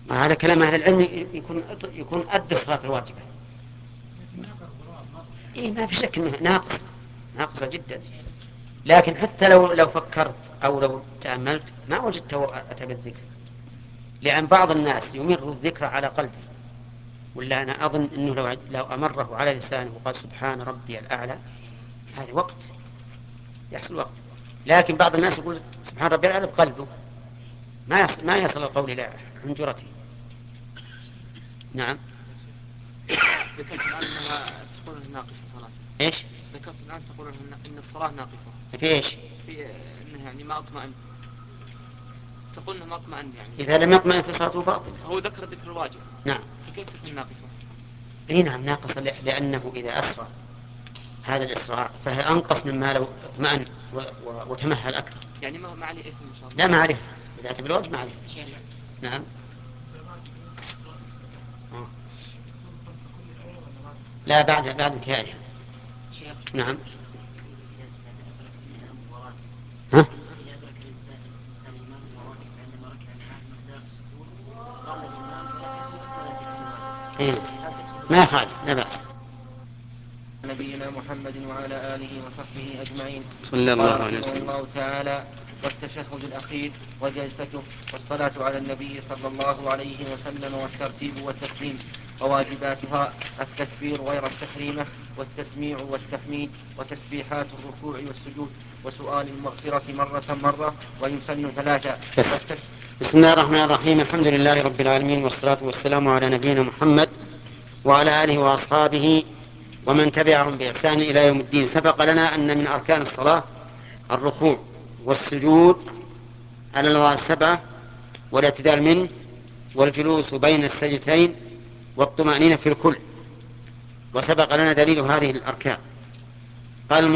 هذا كلام أهل العلم يكون أدى الصلاة الواجبة. إيه ما في شك أنه ناقصة جدا. لكن حتى لو فكرت أو لو تأملت ما وجدته أتى بالذكر، لأن بعض الناس يمر الذكر على قلبه، ولا أنا أظن أنه لو أمره على لسانه وقال سبحان ربي الأعلى هذا وقت يحصل وقت. لكن بعض الناس يقول سبحان ربي الأعلى بقلبه، ما يصل القول إلى حنجرته. نعم. ذكرت الآن أنها تقول ناقصة صلاة. إيش؟ ذكرت الآن تقول إن الصلاة ناقصة. في إيش؟ في إنه يعني ما أطمئن. تقول إنه ما أطمئن يعني. إذا لم يطمئن في صلاته باطل. هو ذكر الواجب. نعم. فكيف تكون ناقصة؟ اي نعم ناقصة، لأنه إذا أسرع هذا الإسراع فهي أنقص مما لو اطمأن وتمهل أكثر. يعني ما عليه إثم إن شاء الله. لا ما عليه، إذا أتى بالواجب ما عليه. نعم. لا بعد انتهائها. نعم. ها؟ إذا أدرك الإنسان الإمام وهو راكب عندما ركع معه مقدار السكون قال الإمام بركعته إيه. ما يخالف، لا بأس. نبينا محمد وعلى آله وصحبه أجمعين. صلى الله عليه قال رحمه وسلم. الله تعالى: والتشهد الأخير وجلسته والصلاة على النبي صلى الله عليه وسلم والترتيب والتسليم. وواجباتها التكبير غير التحريمة والتسميع والتحميد وتسبيحات الركوع والسجود وسؤال المغفرة مرة ويسن ثلاثة. بسم الله الرحمن الرحيم. الحمد لله رب العالمين، والصلاة والسلام على نبينا محمد وعلى آله وأصحابه ومن تبعهم بإحسان إلى يوم الدين. سبق لنا أن من أركان الصلاة الركوع والسجود على الأنواع السبعة، والاعتدال منه، والجلوس بين السجدتين، والطمأنينة في الكل. وسبق لنا دليل هذه الأركان. قال